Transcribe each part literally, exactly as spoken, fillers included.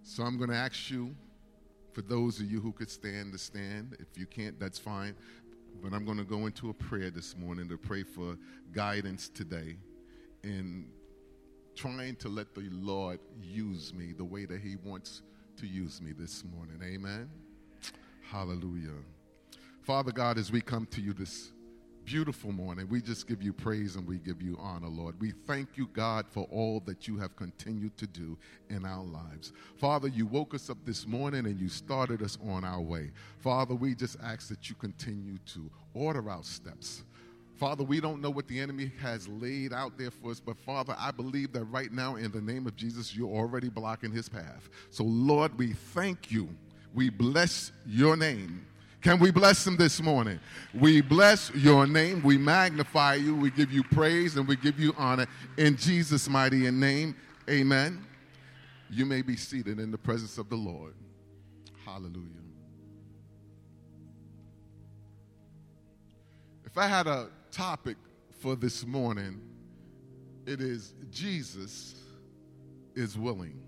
So I'm going to ask you, for those of you who could stand, to stand. If you can't, that's fine. But I'm going to go into a prayer this morning to pray for guidance today in trying to let the Lord use me the way that he wants to use me this morning. Amen. Hallelujah. Father God, as we come to you this beautiful morning, we just give you praise and we give you honor, Lord. We thank you, God, for all that you have continued to do in our lives. Father, you woke us up this morning and you started us on our way. Father, we just ask that you continue to order our steps. Father, we don't know what the enemy has laid out there for us, but Father, I believe that right now in the name of Jesus, you're already blocking his path. So Lord, we thank you. We bless your name. Can we bless him this morning? We bless your name. We magnify you. We give you praise and we give you honor. In Jesus' mighty name, amen. You may be seated in the presence of the Lord. Hallelujah. If I had a topic for this morning, it is Jesus is willing.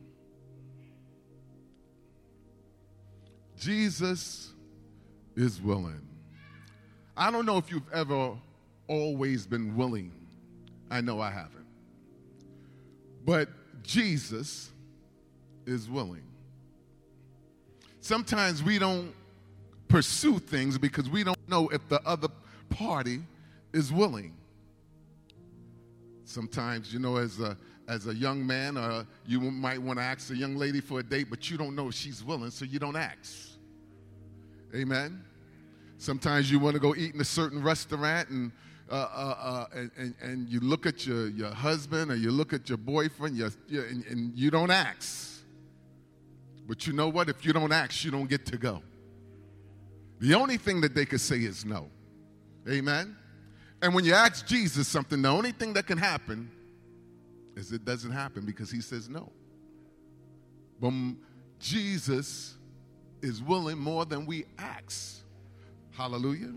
Jesus is willing. I don't know if you've ever always been willing. I know I haven't. But Jesus is willing. Sometimes we don't pursue things because we don't know if the other party is willing. Sometimes, you know, as a as a young man, uh, you might want to ask a young lady for a date, but you don't know if she's willing, so you don't ask. Amen. Sometimes you want to go eat in a certain restaurant and uh, uh, uh, and, and, and you look at your, your husband or you look at your boyfriend you're, you're, and, and you don't ask. But you know what? If you don't ask, you don't get to go. The only thing that they could say is no. Amen. And when you ask Jesus something, the only thing that can happen is it doesn't happen because he says no. But Jesus is willing more than we ask. Hallelujah.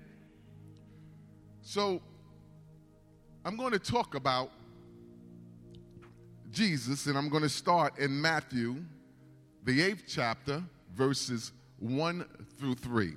So I'm going to talk about Jesus, and I'm going to start in Matthew, the eighth chapter, verses one through three.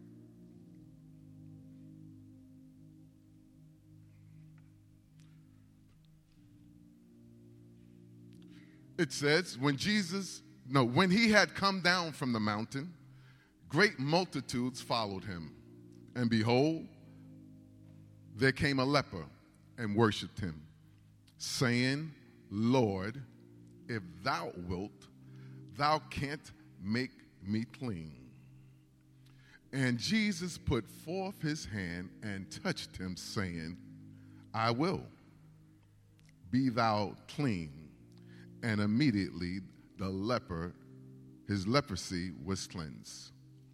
It says, when Jesus No, when he had come down from the mountain, great multitudes followed him. And behold, there came a leper and worshipped him, saying, Lord, if thou wilt, thou canst make me clean. And Jesus put forth his hand and touched him, saying, I will. Be thou clean. And immediately the leper, his leprosy was cleansed.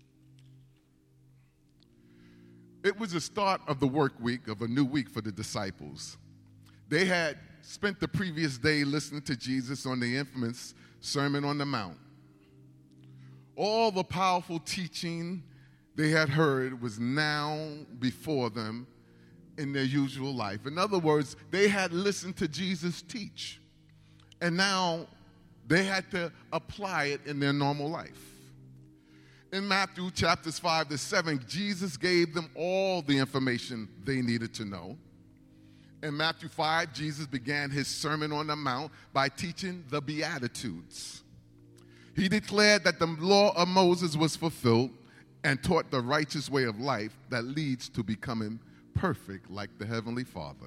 It was the start of the work week of a new week for the disciples. They had spent the previous day listening to Jesus on the infamous Sermon on the Mount. All the powerful teaching they had heard was now before them in their usual life. In other words, they had listened to Jesus teach, and now they had to apply it in their normal life. In Matthew chapters five to seven, Jesus gave them all the information they needed to know. In Matthew five, Jesus began his Sermon on the Mount by teaching the Beatitudes. He declared that the law of Moses was fulfilled and taught the righteous way of life that leads to becoming perfect like the Heavenly Father.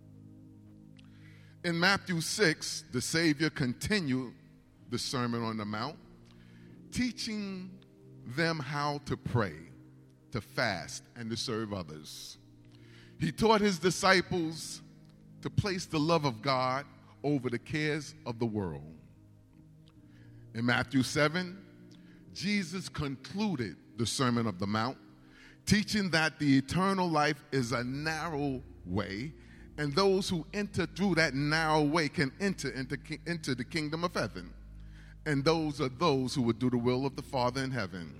In Matthew six, the Savior continued the Sermon on the Mount, teaching them how to pray, to fast, and to serve others. He taught his disciples to place the love of God over the cares of the world. In Matthew seven, Jesus concluded the Sermon of the Mount, teaching that the eternal life is a narrow way, and those who enter through that narrow way can enter into, into the kingdom of heaven. And those are those who would do the will of the Father in heaven.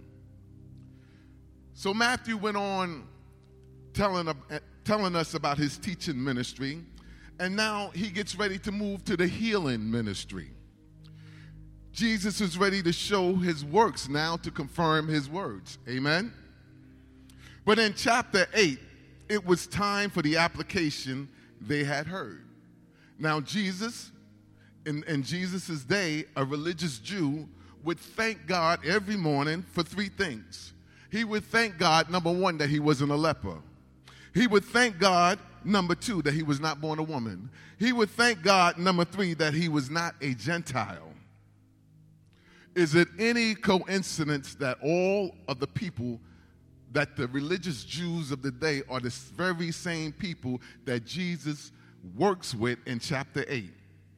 So Matthew went on telling, telling us about his teaching ministry, and now he gets ready to move to the healing ministry. Jesus is ready to show his works now to confirm his words. Amen? But in chapter eight, it was time for the application they had heard. Now, Jesus, in, in Jesus' day, a religious Jew would thank God every morning for three things. He would thank God, number one, that he wasn't a leper. He would thank God, number two, that he was not born a woman. He would thank God, number three, that he was not a Gentile. Is it any coincidence that all of the people, that the religious Jews of the day are the very same people that Jesus works with in chapter eight?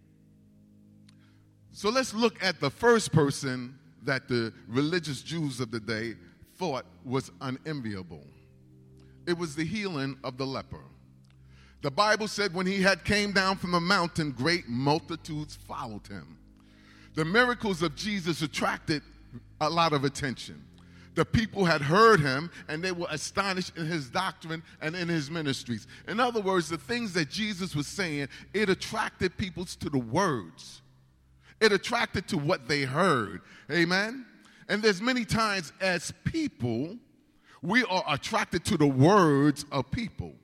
So let's look at the first person that the religious Jews of the day thought was unenviable. It was the healing of the leper. The Bible said when he had came down from the mountain, great multitudes followed him. The miracles of Jesus attracted a lot of attention. The people had heard him, and they were astonished in his doctrine and in his ministries. In other words, the things that Jesus was saying, it attracted people to the words. It attracted to what they heard. Amen? And there's many times as people, we are attracted to the words of people.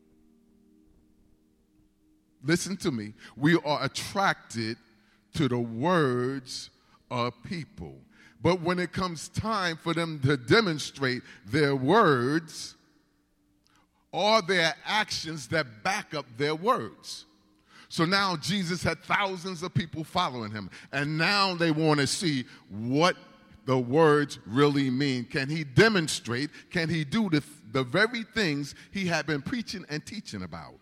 Listen to me. We are attracted to the words of people. But when it comes time for them to demonstrate their words or their actions that back up their words. So now Jesus had thousands of people following him, and now they want to see what the words really mean. Can he demonstrate? Can he do the, the very things he had been preaching and teaching about?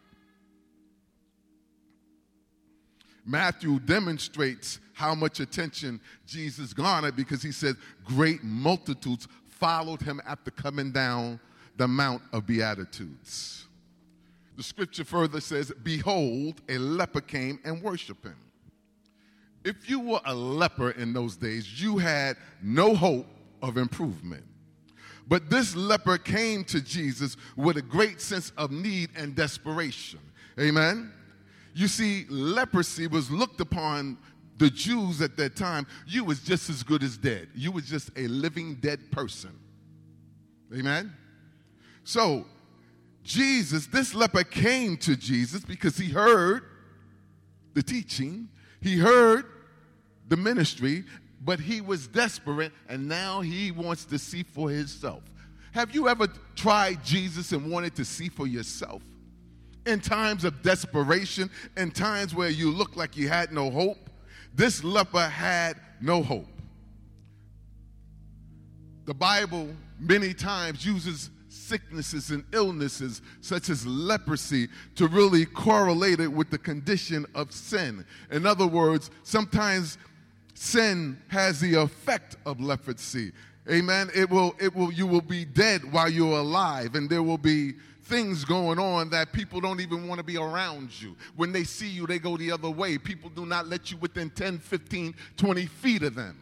Matthew demonstrates how much attention Jesus garnered because he said great multitudes followed him after coming down the Mount of Beatitudes. The scripture further says, behold, a leper came and worshiped him. If you were a leper in those days, you had no hope of improvement. But this leper came to Jesus with a great sense of need and desperation. Amen? You see, leprosy was looked upon the Jews at that time. You was just as good as dead. You was just a living dead person. Amen? So, Jesus, this leper came to Jesus because he heard the teaching. He heard the ministry, but he was desperate, and now he wants to see for himself. Have you ever tried Jesus and wanted to see for yourself? In times of desperation, in times where you looked like you had no hope, this leper had no hope. The Bible many times uses sicknesses and illnesses such as leprosy to really correlate it with the condition of sin. In other words, sometimes sin has the effect of leprosy. Amen. It will, it will, you will be dead while you're alive, and there will be things going on that people don't even want to be around you. When they see you, they go the other way. People do not let you within ten, fifteen, twenty feet of them.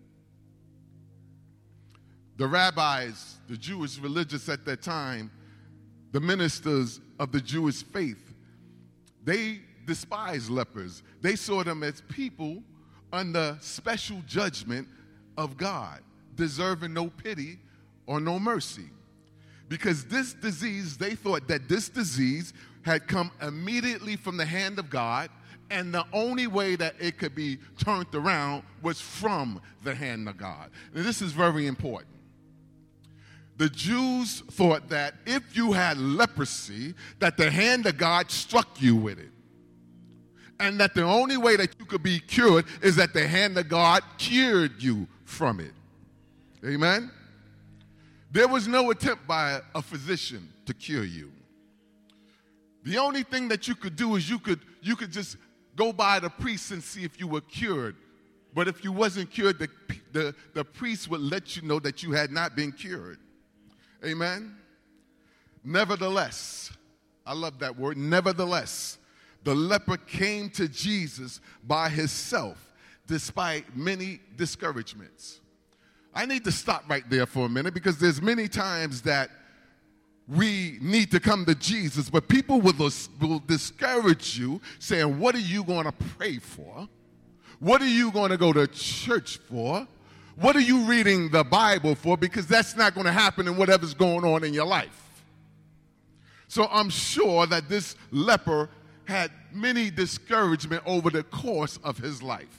The rabbis, the Jewish religious at that time, the ministers of the Jewish faith, they despised lepers. They saw them as people under special judgment of God, deserving no pity or no mercy. Because this disease, they thought that this disease had come immediately from the hand of God, and the only way that it could be turned around was from the hand of God. And this is very important. The Jews thought that if you had leprosy, that the hand of God struck you with it. And that the only way that you could be cured is that the hand of God cured you from it. Amen? There was no attempt by a physician to cure you. The only thing that you could do is you could, you could just go by the priest and see if you were cured. But if you wasn't cured, the, the, the priest would let you know that you had not been cured. Amen? Nevertheless, I love that word, nevertheless, the leper came to Jesus by himself despite many discouragements. I need to stop right there for a minute because there's many times that we need to come to Jesus, but people will, will discourage you saying, what are you going to pray for? What are you going to go to church for? What are you reading the Bible for? Because that's not going to happen in whatever's going on in your life. So I'm sure that this leper had many discouragement over the course of his life.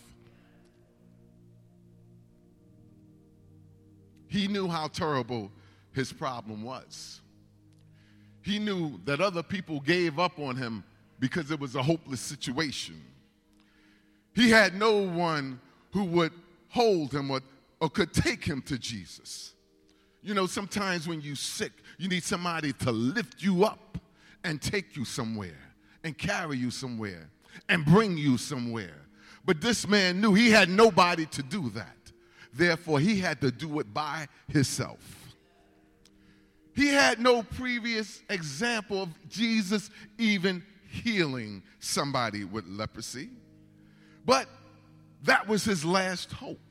He knew how terrible his problem was. He knew that other people gave up on him because it was a hopeless situation. He had no one who would hold him or, or could take him to Jesus. You know, sometimes when you're sick, you need somebody to lift you up and take you somewhere and carry you somewhere and bring you somewhere. But this man knew he had nobody to do that. Therefore, he had to do it by himself. He had no previous example of Jesus even healing somebody with leprosy. But that was his last hope.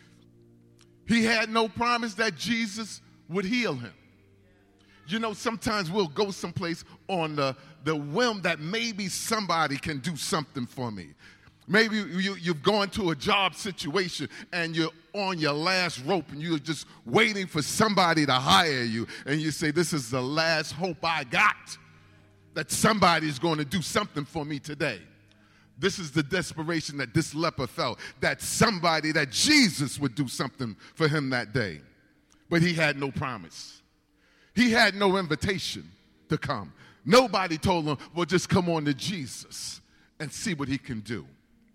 He had no promise that Jesus would heal him. You know, sometimes we'll go someplace on the, the whim that maybe somebody can do something for me. Maybe you, you've gone to a job situation and you're on your last rope and you're just waiting for somebody to hire you. And you say, this is the last hope I got that somebody's going to do something for me today. This is the desperation that this leper felt, that somebody, that Jesus would do something for him that day. But he had no promise. He had no invitation to come. Nobody told him, well, just come on to Jesus and see what he can do.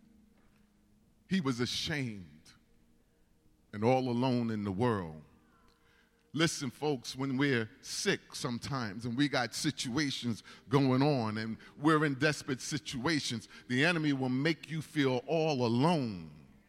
He was ashamed and all alone in the world. Listen, folks, when we're sick sometimes and we got situations going on and we're in desperate situations, the enemy will make you feel all alone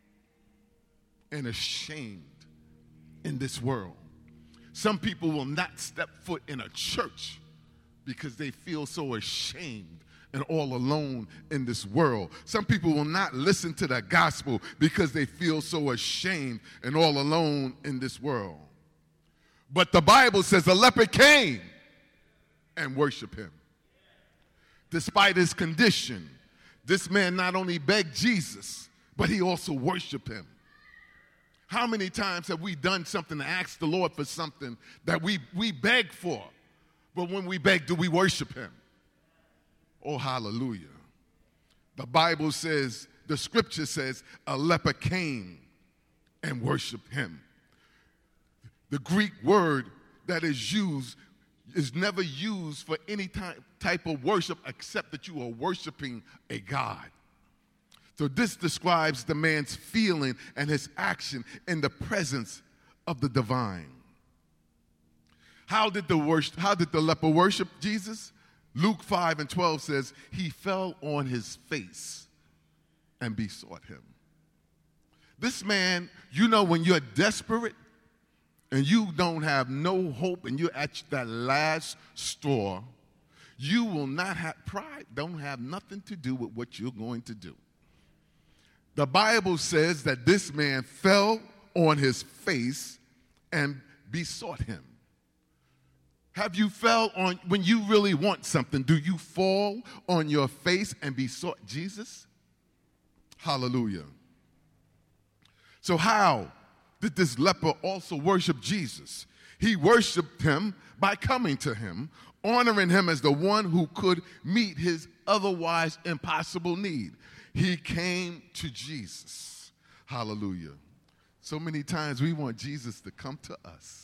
and ashamed in this world. Some people will not step foot in a church because they feel so ashamed and all alone in this world. Some people will not listen to the gospel because they feel so ashamed and all alone in this world. But the Bible says the leper came and worshiped him. Despite his condition, this man not only begged Jesus, but he also worshiped him. How many times have we done something to ask the Lord for something that we, we beg for, but when we beg, do we worship him? Oh, hallelujah. The Bible says, the scripture says, a leper came and worshiped him. The Greek word that is used is never used for any type, type of worship except that you are worshiping a God. So this describes the man's feeling and his action in the presence of the divine. How did the worship, how did the leper worship Jesus? Luke five and twelve says, he fell on his face and besought him. This man, you know, when you're desperate and you don't have no hope and you're at that last straw, you will not have, pride don't have nothing to do with what you're going to do. The Bible says that this man fell on his face and besought him. Have you fell on, when you really want something, do you fall on your face and besought Jesus? Hallelujah. So how did this leper also worship Jesus? He worshiped him by coming to him, honoring him as the one who could meet his otherwise impossible need. He came to Jesus. Hallelujah. So many times we want Jesus to come to us.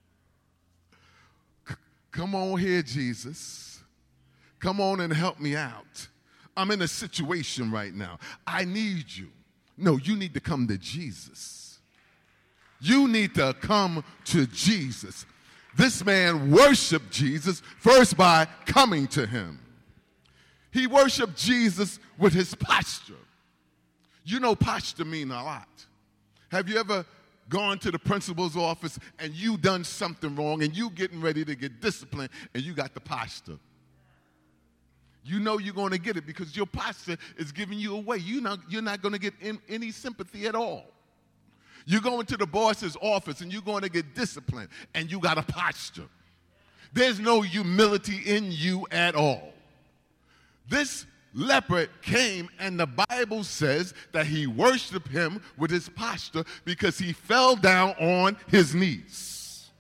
Come on here, Jesus. Come on and help me out. I'm in a situation right now. I need you. No, you need to come to Jesus. You need to come to Jesus. This man worshiped Jesus first by coming to him. He worshiped Jesus with his posture. You know, posture means a lot. Have you ever gone to the principal's office and you done something wrong and you getting ready to get disciplined and you got the posture? You know you're going to get it because your posture is giving you away. You're not, you're not going to get in, any sympathy at all. You're going to the boss's office and you're going to get disciplined and you got a posture. There's no humility in you at all. This leper came, and the Bible says that he worshiped him with his posture because he fell down on his knees.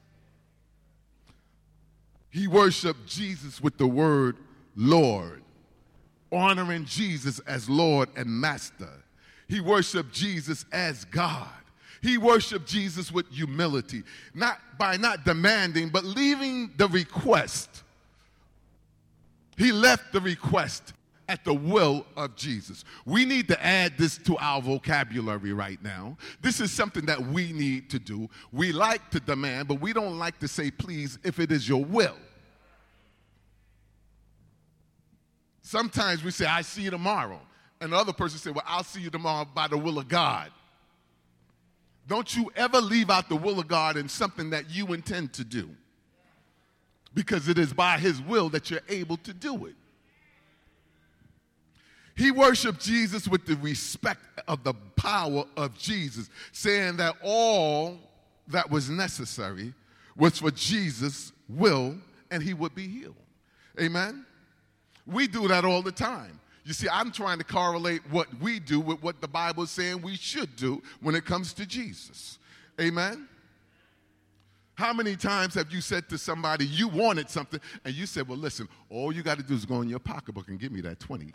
He worshiped Jesus with the word Lord, honoring Jesus as Lord and Master. He worshiped Jesus as God. He worshiped Jesus with humility, not by not demanding, but leaving the request. He left the request at the will of Jesus. We need to add this to our vocabulary right now. This is something that we need to do. We like to demand, but we don't like to say please if it is your will. Sometimes we say, I see you tomorrow. And the other person say, well, I'll see you tomorrow by the will of God. Don't you ever leave out the will of God in something that you intend to do, because it is by his will that you're able to do it. He worshiped Jesus with the respect of the power of Jesus, saying that all that was necessary was for Jesus' will, and he would be healed. Amen? We do that all the time. You see, I'm trying to correlate what we do with what the Bible is saying we should do when it comes to Jesus. Amen? How many times have you said to somebody you wanted something, and you said, well, listen, all you got to do is go in your pocketbook and give me that twenty.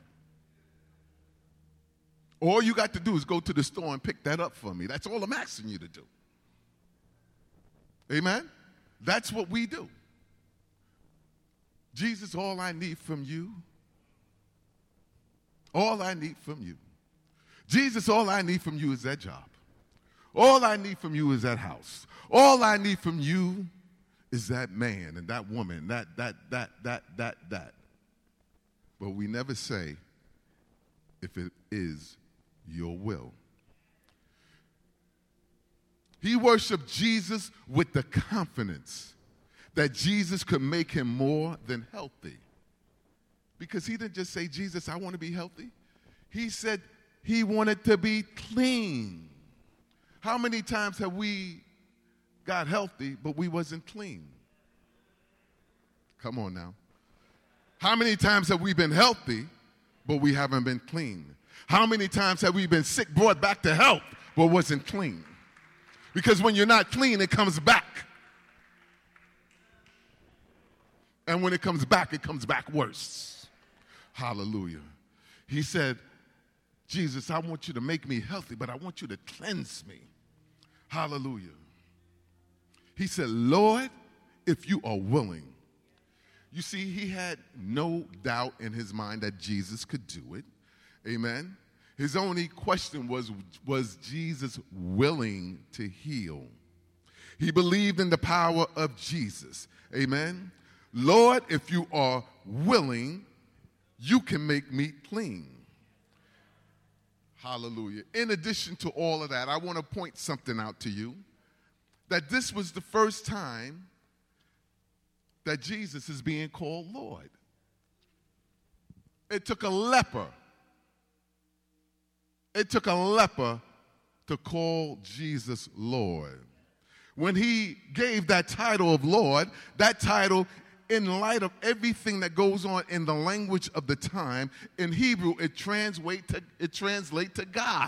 All you got to do is go to the store and pick that up for me. That's all I'm asking you to do. Amen? That's what we do. Jesus, all I need from you, all I need from you. Jesus, all I need from you is that job. All I need from you is that house. All I need from you is that man and that woman, that, that, that, that, that, that. But we never say if it is your will. He worshiped Jesus with the confidence that Jesus could make him more than healthy. Because he didn't just say, Jesus, I want to be healthy. He said he wanted to be clean. How many times have we got healthy, but we wasn't clean? Come on now. How many times have we been healthy, but we haven't been clean? How many times have we been sick, brought back to health, but wasn't clean? Because when you're not clean, it comes back. And when it comes back, it comes back worse. Hallelujah. He said, Jesus, I want you to make me healthy, but I want you to cleanse me. Hallelujah. He said, Lord, if you are willing. You see, he had no doubt in his mind that Jesus could do it. Amen. His only question was, was Jesus willing to heal? He believed in the power of Jesus. Amen. Lord, if you are willing, you can make me clean. Hallelujah. In addition to all of that, I want to point something out to you, that this was the first time that Jesus is being called Lord. It took a leper. It took a leper to call Jesus Lord. When he gave that title of Lord, that title, in light of everything that goes on in the language of the time, in Hebrew, it translate to, it translate to God.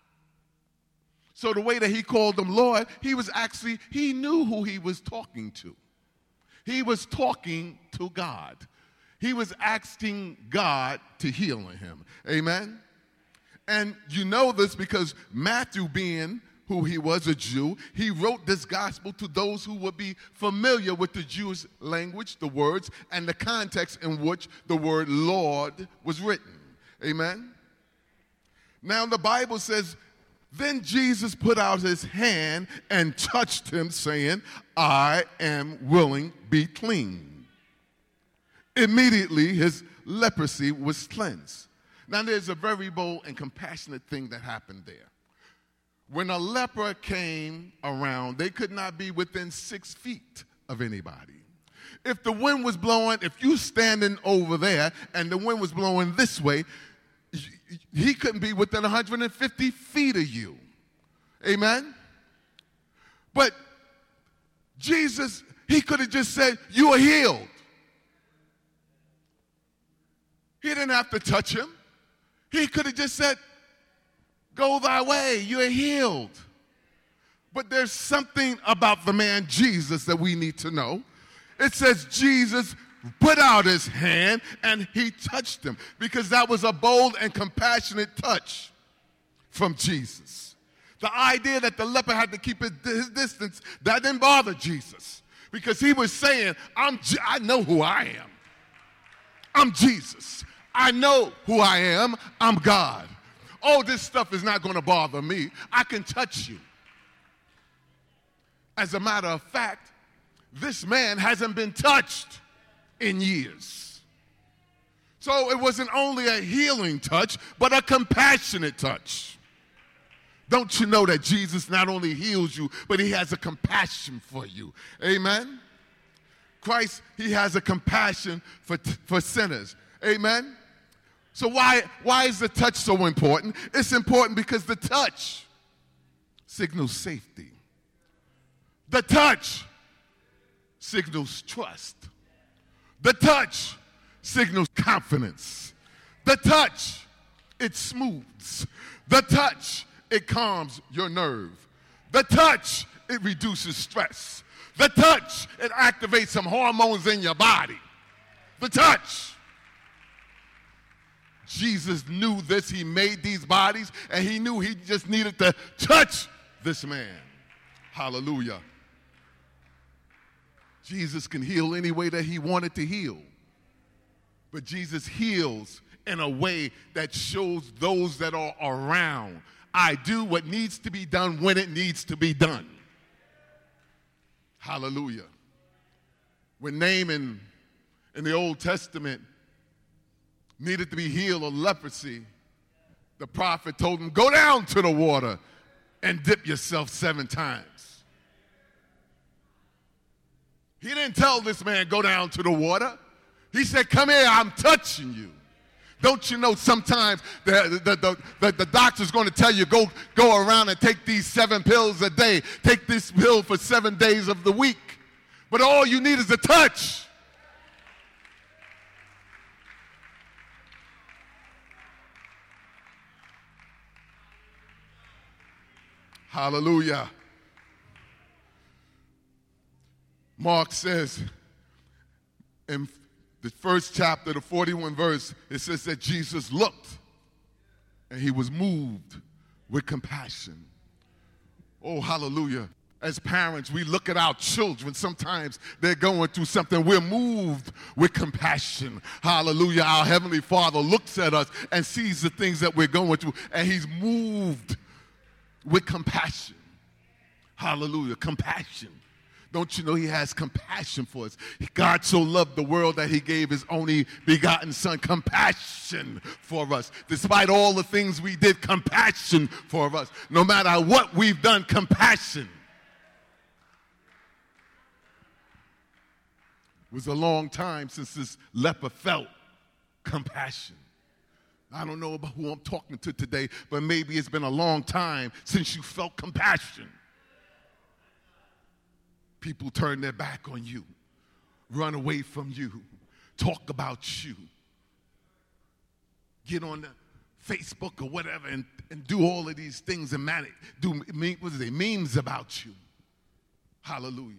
So the way that he called him Lord, he was actually, he knew who he was talking to. He was talking to God. He was asking God to heal him. Amen? And you know this because Matthew, being who he was, a Jew, he wrote this gospel to those who would be familiar with the Jewish language, the words, and the context in which the word Lord was written. Amen? Now the Bible says, then Jesus put out his hand and touched him, saying, I am willing, be clean. Immediately his leprosy was cleansed. Now there's a very bold and compassionate thing that happened there. When a leper came around, they could not be within six feet of anybody. If the wind was blowing, if you standing over there and the wind was blowing this way, he couldn't be within one hundred fifty feet of you. Amen? But Jesus, he could have just said, you are healed. He didn't have to touch him. He could have just said, go thy way, you're healed. But there's something about the man Jesus that we need to know. It says Jesus put out his hand and he touched him, because that was a bold and compassionate touch from Jesus. The idea that the leper had to keep his, his distance, that didn't bother Jesus, because he was saying, I'm, I know who I am. I'm Jesus. I know who I am. I'm God. Oh, this stuff is not going to bother me. I can touch you. As a matter of fact, this man hasn't been touched in years. So it wasn't only a healing touch, but a compassionate touch. Don't you know that Jesus not only heals you, but he has a compassion for you? Amen? Christ, he has a compassion for, for sinners. Amen? So why, why is the touch so important? It's important because the touch signals safety. The touch signals trust. The touch signals confidence. The touch, it smooths. The touch, it calms your nerve. The touch, it reduces stress. The touch, it activates some hormones in your body. The touch. Jesus knew this. He made these bodies, and he knew he just needed to touch this man. Hallelujah. Jesus can heal any way that he wanted to heal. But Jesus heals in a way that shows those that are around, I do what needs to be done when it needs to be done. Hallelujah. When Naaman in the Old Testament needed to be healed of leprosy, the prophet told him, go down to the water and dip yourself seven times. He didn't tell this man, go down to the water. He said, come here, I'm touching you. Don't you know sometimes the, the, the, the, the doctor's going to tell you, go, go around and take these seven pills a day. Take this pill for seven days of the week. But all you need is a touch. Hallelujah. Mark says in the first chapter, the forty-first verse, it says that Jesus looked and he was moved with compassion. Oh, hallelujah. As parents, we look at our children. Sometimes they're going through something. We're moved with compassion. Hallelujah. Our Heavenly Father looks at us and sees the things that we're going through, and he's moved with compassion. Hallelujah. Compassion. Don't you know he has compassion for us? God so loved the world that he gave his only begotten son. Compassion for us. Despite all the things we did, compassion for us. No matter what we've done, compassion. It was a long time since this leper felt compassion. I don't know about who I'm talking to today, but maybe it's been a long time since you felt compassion. People turn their back on you, run away from you, talk about you, get on the Facebook or whatever and, and do all of these things and man, do what is it, memes about you. Hallelujah.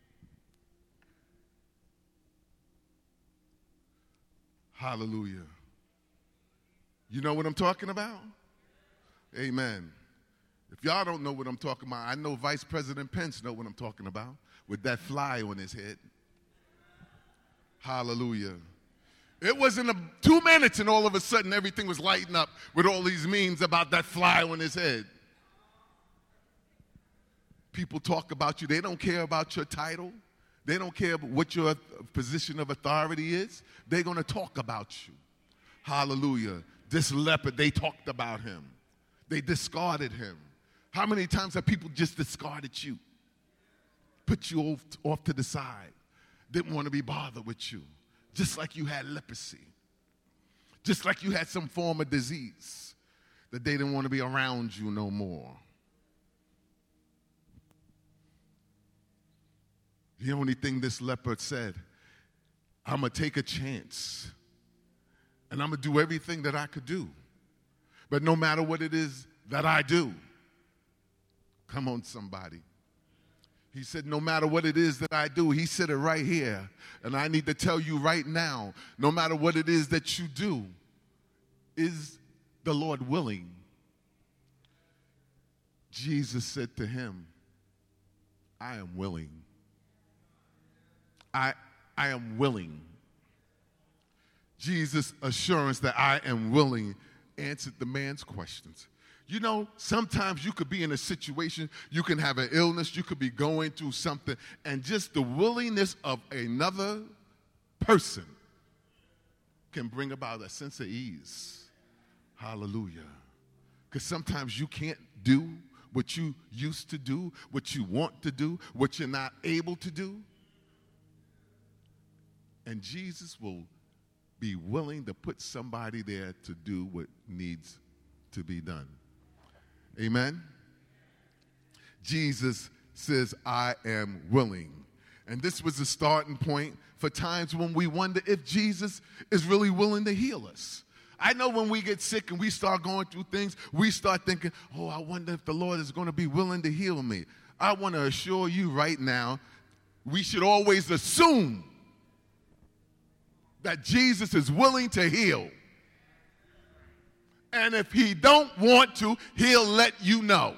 Hallelujah. You know what I'm talking about? Amen. If y'all don't know what I'm talking about, I know Vice President Pence know what I'm talking about with that fly on his head. Hallelujah. It wasn't a, two minutes and all of a sudden everything was lighting up with all these memes about that fly on his head. People talk about you. They don't care about your title. They don't care what your position of authority is. They're going to talk about you. Hallelujah. This leper, they talked about him. They discarded him. How many times have people just discarded you? Put you off, off to the side. Didn't want to be bothered with you. Just like you had leprosy. Just like you had some form of disease. That they didn't want to be around you no more. The only thing this leper said, I'm going to take a chance And I'm going to do everything that I could do. But no matter what it is that I do, come on, somebody. He said, no matter what it is that I do, he said it right here. And I need to tell you right now, no matter what it is that you do, is the Lord willing? Jesus said to him, I am willing. I, I am willing. Jesus' assurance that I am willing answered the man's questions. You know, sometimes you could be in a situation, you can have an illness, you could be going through something, and just the willingness of another person can bring about a sense of ease. Hallelujah. Because sometimes you can't do what you used to do, what you want to do, what you're not able to do. And Jesus will be willing to put somebody there to do what needs to be done. Amen? Jesus says, I am willing. And this was the starting point for times when we wonder if Jesus is really willing to heal us. I know when we get sick and we start going through things, we start thinking, oh, I wonder if the Lord is going to be willing to heal me. I want to assure you right now, we should always assume that Jesus is willing to heal. And if he don't want to, he'll let you know.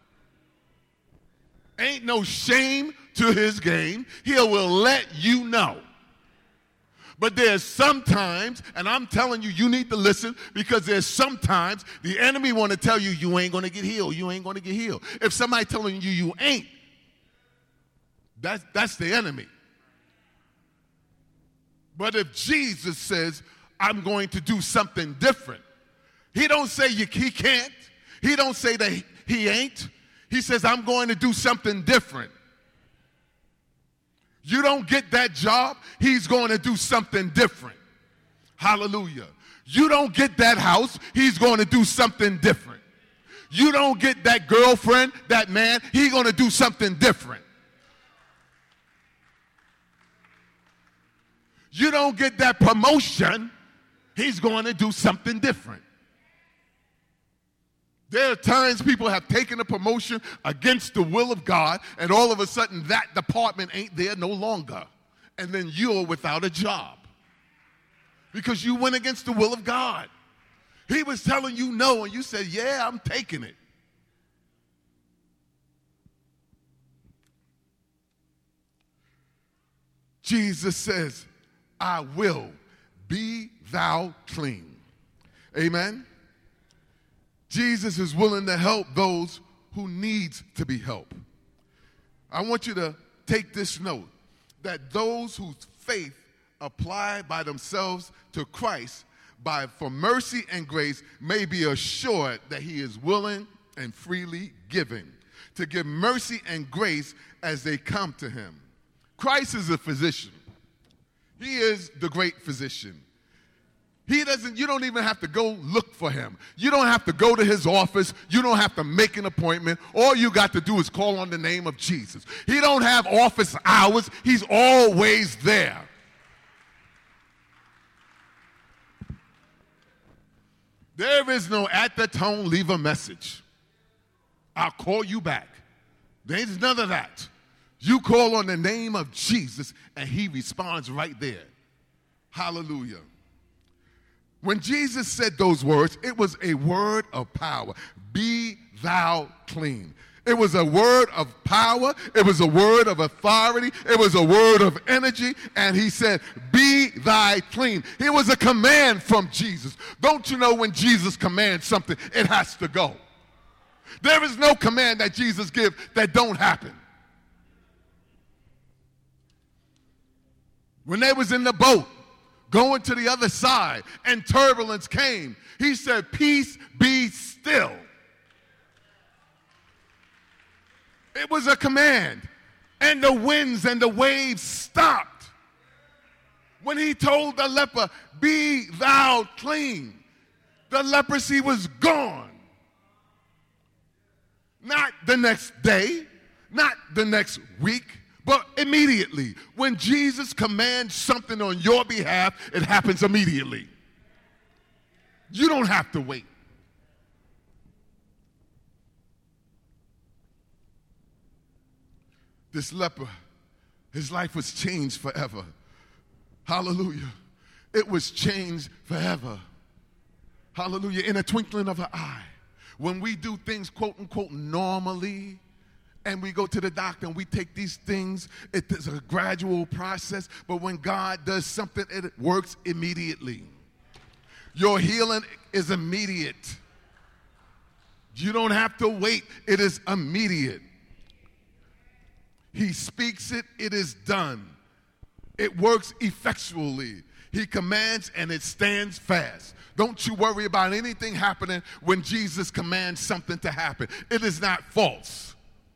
Ain't no shame to his game. He will let you know. But there's sometimes, and I'm telling you, you need to listen, because there's sometimes the enemy want to tell you, you ain't going to get healed. You ain't going to get healed. If somebody telling you you ain't, that's, that's the enemy. But if Jesus says, I'm going to do something different, he don't say you, he can't. He don't say that he, he ain't. He says, I'm going to do something different. You don't get that job, he's going to do something different. Hallelujah. You don't get that house, he's going to do something different. You don't get that girlfriend, that man, he's going to do something different. You don't get that promotion, he's going to do something different. There are times people have taken a promotion against the will of God, and all of a sudden that department ain't there no longer. And then you're without a job because you went against the will of God. He was telling you no, and you said, yeah, I'm taking it. Jesus says, I will, be thou clean. Amen? Jesus is willing to help those who need to be helped. I want you to take this note, that those whose faith apply by themselves to Christ by for mercy and grace may be assured that he is willing and freely giving to give mercy and grace as they come to him. Christ is a physician. He is the great physician. He doesn't, you don't even have to go look for him. You don't have to go to his office. You don't have to make an appointment. All you got to do is call on the name of Jesus. He don't have office hours. He's always there. There is no at the tone, leave a message. I'll call you back. There's none of that. You call on the name of Jesus and he responds right there. Hallelujah. When Jesus said those words, it was a word of power. Be thou clean. It was a word of power. It was a word of authority. It was a word of energy. And he said, be thy clean. It was a command from Jesus. Don't you know when Jesus commands something, it has to go. There is no command that Jesus gives that don't happen. When they was in the boat, going to the other side, and turbulence came, he said, peace be still. It was a command, and the winds and the waves stopped. When he told the leper, be thou clean, the leprosy was gone. Not the next day, not the next week, but immediately. When Jesus commands something on your behalf, it happens immediately. You don't have to wait. This leper, his life was changed forever. Hallelujah. It was changed forever. Hallelujah. In a twinkling of an eye. When we do things, quote unquote, normally, and we go to the doctor and we take these things, it is a gradual process. But when God does something, it works immediately. Your healing is immediate. You don't have to wait. It is immediate. He speaks it, it is done. It works effectually. He commands and it stands fast. Don't you worry about anything happening when Jesus commands something to happen. It is not false.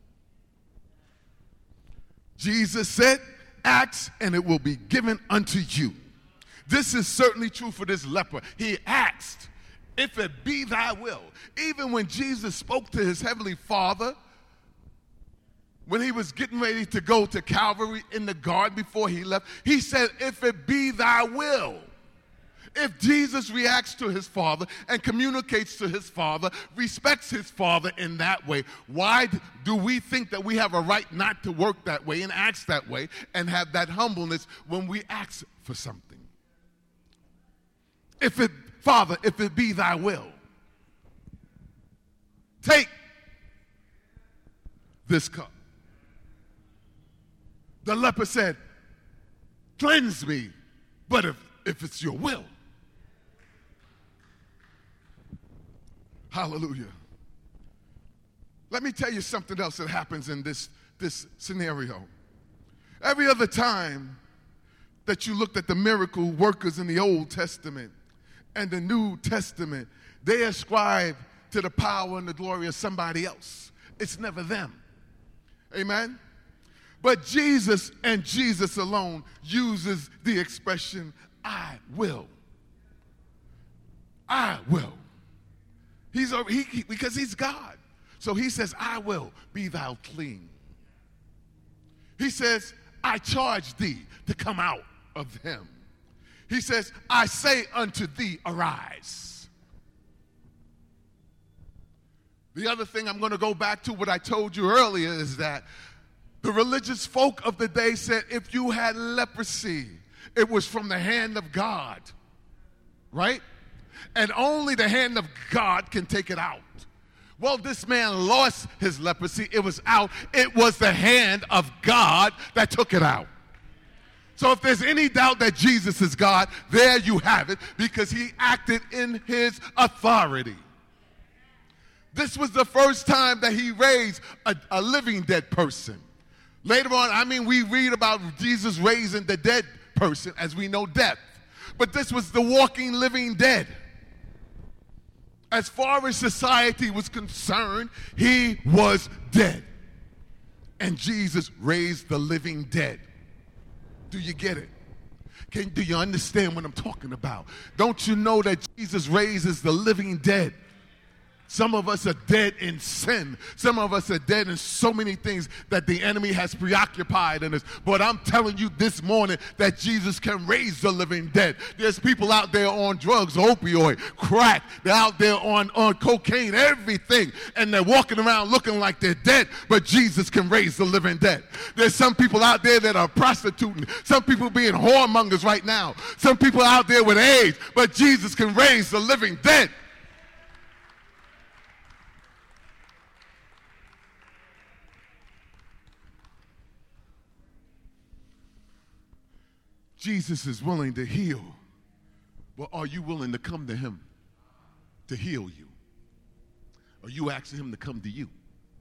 Jesus said, ask and it will be given unto you. This is certainly true for this leper. He asked, if it be thy will. Even when Jesus spoke to his heavenly Father, when he was getting ready to go to Calvary in the garden before he left, he said, if it be thy will. If Jesus reacts to his Father and communicates to his Father, respects his Father in that way, why do we think that we have a right not to work that way and act that way and have that humbleness when we ask for something? If it, Father, if it be thy will, take this cup. The leper said, cleanse me, but if, if it's your will. Hallelujah. Let me tell you something else that happens in this, this scenario. Every other time that you looked at the miracle workers in the Old Testament and the New Testament, they ascribe to the power and the glory of somebody else. It's never them. Amen? But Jesus and Jesus alone uses the expression, I will. I will. He's he, he, because he's God. So he says, I will be thou clean. He says, I charge thee to come out of him. He says, I say unto thee, arise. The other thing I'm going to go back to what I told you earlier is that the religious folk of the day said if you had leprosy, it was from the hand of God, right? And only the hand of God can take it out. Well, this man lost his leprosy. It was out. It was the hand of God that took it out. So if there's any doubt that Jesus is God, there you have it, because he acted in his authority. This was the first time that he raised a, a living dead person. Later on, I mean, we read about Jesus raising the dead person as we know death. But this was the walking, living dead. As far as society was concerned, he was dead. And Jesus raised the living dead. Do you get it? Can, do you understand what I'm talking about? Don't you know that Jesus raises the living dead? Some of us are dead in sin. Some of us are dead in so many things that the enemy has preoccupied in us. But I'm telling you this morning that Jesus can raise the living dead. There's people out there on drugs, opioid, crack. They're out there on, on cocaine, everything. And they're walking around looking like they're dead. But Jesus can raise the living dead. There's some people out there that are prostituting. Some people being whoremongers right now. Some people out there with AIDS. But Jesus can raise the living dead. Jesus is willing to heal, but are you willing to come to him to heal you? Are you asking him to come to you?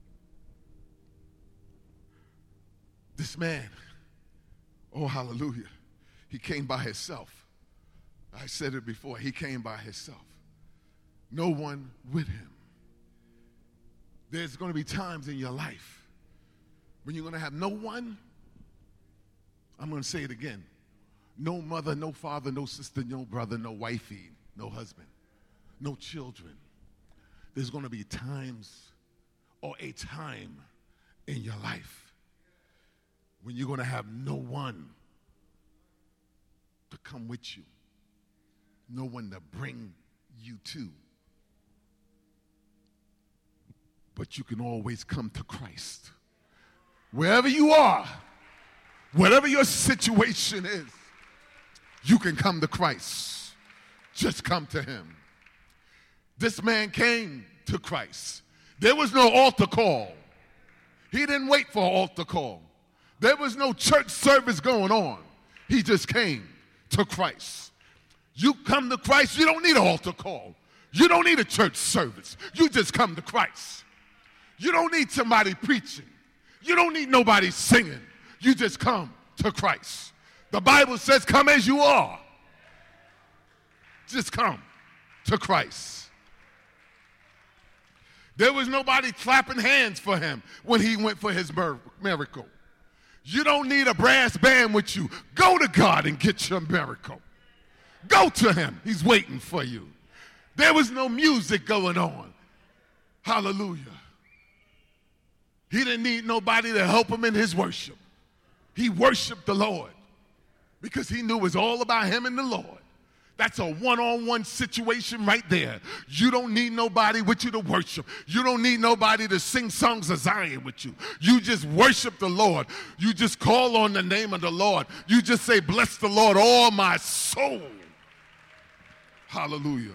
This man, oh hallelujah, he came by himself. I said it before, he came by himself. No one with him. There's going to be times in your life when you're going to have no one. I'm going to say it again. No mother, no father, no sister, no brother, no wifey, no husband, no children. There's going to be times or a time in your life when you're going to have no one to come with you, no one to bring you too. But you can always come to Christ. Wherever you are, whatever your situation is, you can come to Christ. Just come to him. This man came to Christ. There was no altar call. He didn't wait for an altar call. There was no church service going on. He just came to Christ. You come to Christ, you don't need an altar call. You don't need a church service. You just come to Christ. You don't need somebody preaching. You don't need nobody singing. You just come to Christ. The Bible says, come as you are. Just come to Christ. There was nobody clapping hands for him when he went for his miracle. You don't need a brass band with you. Go to God and get your miracle. Go to him. He's waiting for you. There was no music going on. Hallelujah. He didn't need nobody to help him in his worship. He worshiped the Lord because he knew it was all about him and the Lord. That's a one-on-one situation right there. You don't need nobody with you to worship. You don't need nobody to sing songs of Zion with you. You just worship the Lord. You just call on the name of the Lord. You just say, bless the Lord, all my soul. Hallelujah.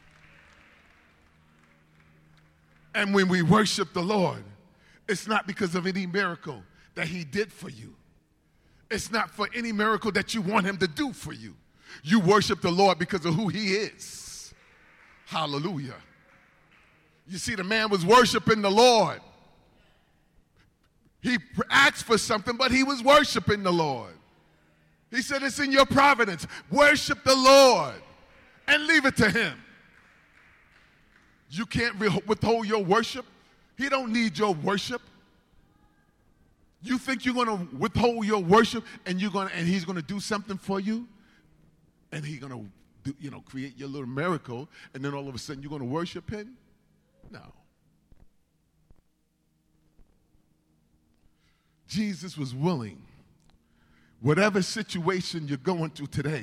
And when we worship the Lord, it's not because of any miracle that he did for you. It's not for any miracle that you want him to do for you. You worship the Lord because of who he is. Hallelujah. You see, the man was worshiping the Lord. He asked for something, but he was worshiping the Lord. He said, it's in your providence. Worship the Lord and leave it to him. You can't withhold your worship. He don't need your worship. You think you're going to withhold your worship and you're going to, and he's going to do something for you? And he's going to do, you know, create your little miracle, and then all of a sudden you're going to worship him? No. Jesus was willing. Whatever situation you're going through today,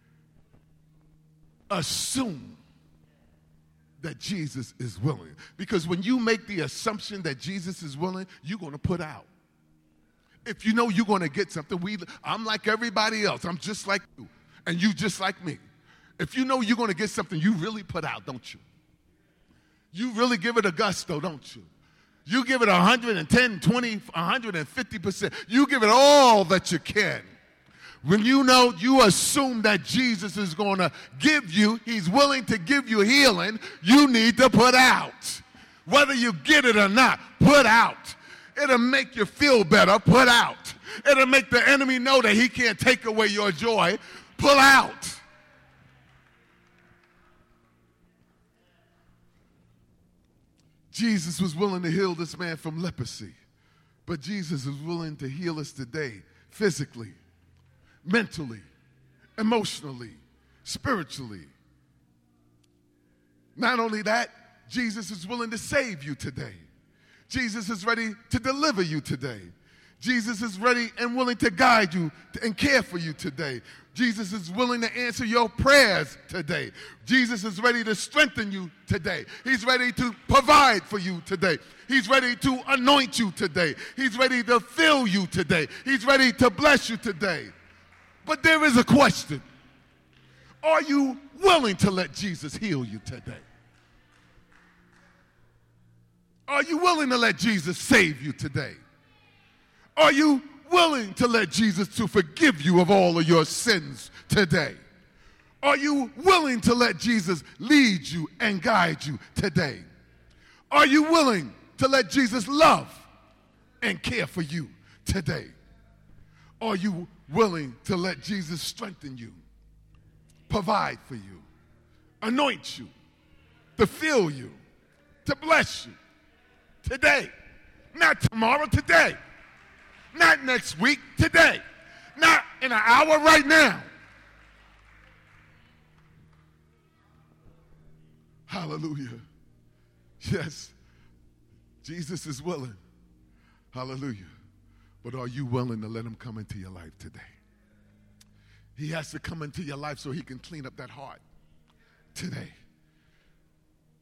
assume that Jesus is willing. Because when you make the assumption that Jesus is willing, you're going to put out. If you know you're going to get something, we, I'm like everybody else. I'm just like you, and you just like me. If you know you're going to get something, you really put out, don't you? You really give it a gusto, don't you? You give it one hundred ten, twenty, one hundred fifty percent. You give it all that you can. When you know, you assume that Jesus is going to give you, he's willing to give you healing, you need to put out. Whether you get it or not, put out. It'll make you feel better, put out. It'll make the enemy know that he can't take away your joy, pull out. Jesus was willing to heal this man from leprosy, but Jesus is willing to heal us today physically, mentally, emotionally, spiritually. Not only that, Jesus is willing to save you today. Jesus is ready to deliver you today. Jesus is ready and willing to guide you and care for you today. Jesus is willing to answer your prayers today. Jesus is ready to strengthen you today. He's ready to provide for you today. He's ready to anoint you today. He's ready to fill you today. He's ready to bless you today. But there is a question. Are you willing to let Jesus heal you today? Are you willing to let Jesus save you today? Are you willing to let Jesus to forgive you of all of your sins today? Are you willing to let Jesus lead you and guide you today? Are you willing to let Jesus love and care for you today? Are you willing to let Jesus strengthen you, provide for you, anoint you, to fill you, to bless you today? Not tomorrow, today. Not next week, today. Not in an hour, right now. Hallelujah. Yes, Jesus is willing. Hallelujah. But are you willing to let him come into your life today? He has to come into your life so he can clean up that heart today.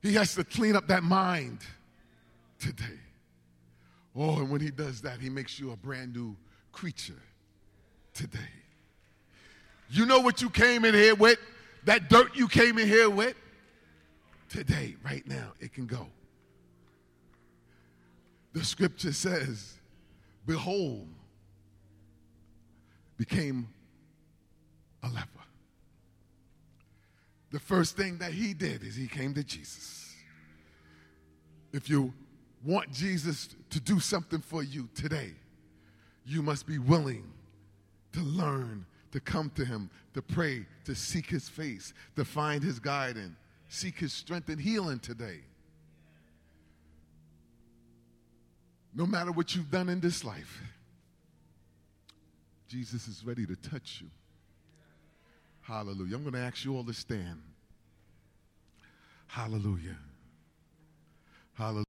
He has to clean up that mind today. Oh, and when he does that, he makes you a brand new creature today. You know what you came in here with? That dirt you came in here with? Today, right now, it can go. The scripture says, behold, became a leper. The first thing that he did is he came to Jesus. If you want Jesus to do something for you today, you must be willing to learn, to come to him, to pray, to seek his face, to find his guidance, seek his strength and healing today. No matter what you've done in this life, Jesus is ready to touch you. Hallelujah. I'm going to ask you all to stand. Hallelujah. Hallelujah.